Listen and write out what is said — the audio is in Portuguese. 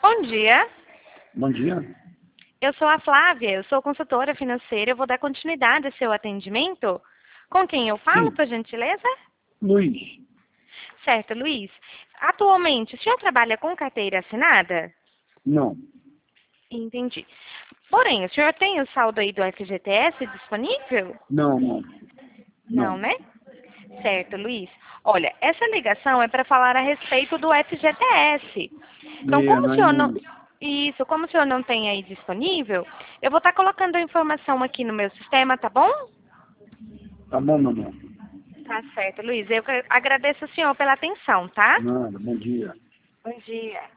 Bom dia. Bom dia. Eu sou a Flávia, eu sou consultora financeira. Eu vou dar continuidade ao seu atendimento. Com quem eu falo, Sim. por gentileza? Luiz. Certo, Luiz. Atualmente, o senhor trabalha com carteira assinada? Não. Entendi. Porém, o senhor tem o saldo aí do FGTS disponível? Não, não. Não, né? Certo, Luiz. Olha, essa ligação é para falar a respeito do FGTS. Então, como o senhor não... Isso, como o senhor não tem aí disponível, eu vou estar colocando a informação aqui no meu sistema, tá bom? Tá bom, meu irmão. Tá certo, Luiz. Eu agradeço o senhor pela atenção, tá? Nada, bom dia. Bom dia.